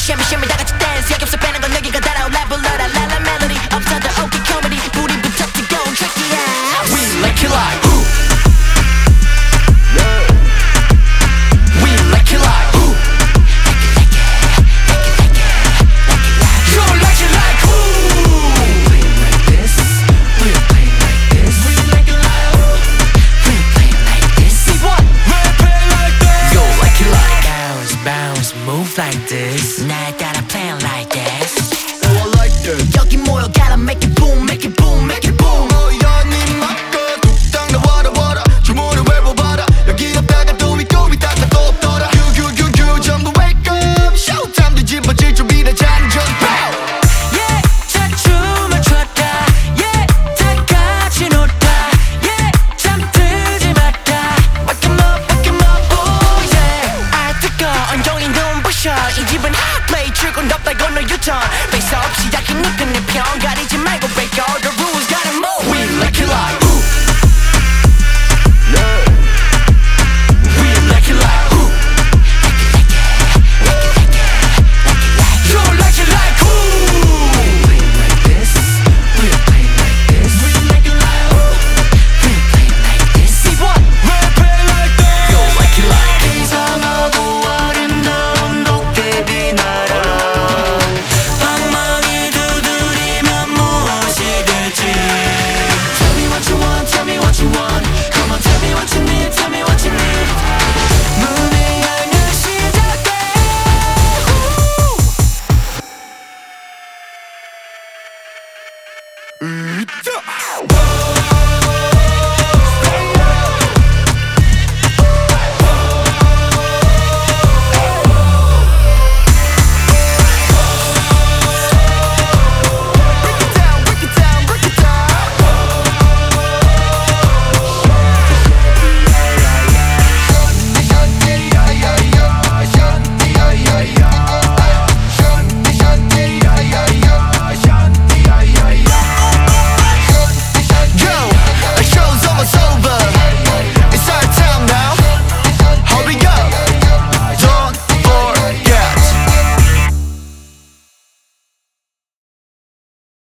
shimmy shimmy 다 같이 댄스 여기 없어 빼는 건 여기가 따라올 레벨러라 라라 멜로디 없어도 오케이 코미디 우리부터 뜨고 check it out We like it like who We like it like who You like it like who We play like this We play like this We like it like who We play like this See what? We play like this You like it like bounce bounce move like this 날 따라 play like this Oh I like that 여기 모여 gotta make it boom make it boom make it boom 너연이 막고 뚝딱 나와라 와라 주문을 외워봐라 여기 없다가 또 있다가 또 없더라 규규규규 전부 wake up showtime 뒤집어질 준비된 장전 pow Yeah 자 춤을 췄다 Yeah 다 같이 놀다 Yeah 잠들지 마라 Wake 'em up oh yeah 아 뜨거운 영인 눈부셔 이 집은 hot play 출근 덥다 건너 유턴 face 없이 약간 이끈 내 편 가리지